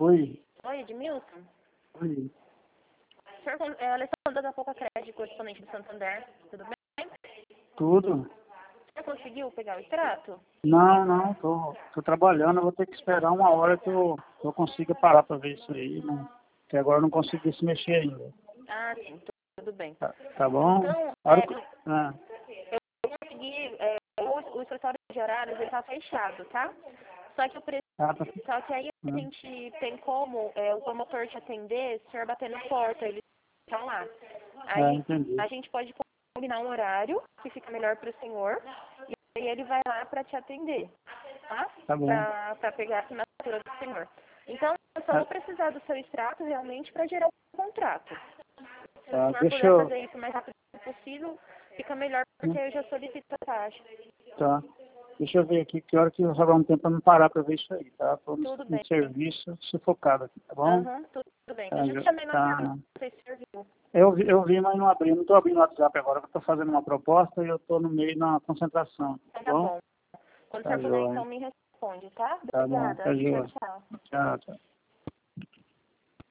Oi. Oi, Edmilson. Oi. Senhor, Alessandra da Pouca Crédito, correspondente do Santander. Tudo bem? Tudo? Você conseguiu pegar o extrato? Não, tô trabalhando, eu vou ter que esperar uma hora que eu consiga parar para ver isso aí, né? Porque agora eu não consegui se mexer ainda. Ah, sim, tudo bem. Tá bom? Então, A hora que- ah, eu consegui, o escritório de horários ele tá fechado, tá? Só que o preço, tá. só que aí a gente tem como o promotor te atender, o senhor bater na porta, eles estão lá. Aí Entendi. a gente pode combinar um horário que fica melhor para o senhor e aí ele vai lá para te atender, tá? Tá bom. Para pegar a assinatura do senhor. Então, eu só vou precisar do seu extrato realmente para gerar o contrato. Se Tá, o senhor deixa puder eu... fazer isso o mais rápido possível, fica melhor porque eu já solicito a taxa. Tá. Deixa eu ver aqui que hora que eu vou dar um tempo para me parar para ver isso aí, tá? Tô Tudo no bem. serviço sufocado aqui, tá bom? Aham, tudo bem. Tá, Eu já te chamei no WhatsApp, tá. não sei se o senhor viu. Eu vi, mas não abri. Não tô abrindo o WhatsApp agora, porque eu tô fazendo uma proposta e eu tô no meio da concentração, tá Então tá bom? bom. Quando o Tá senhor puder, joia. então me responde, tá? Tá bom, Obrigada. tá Tchau, joia. tchau. Tchau, tchau.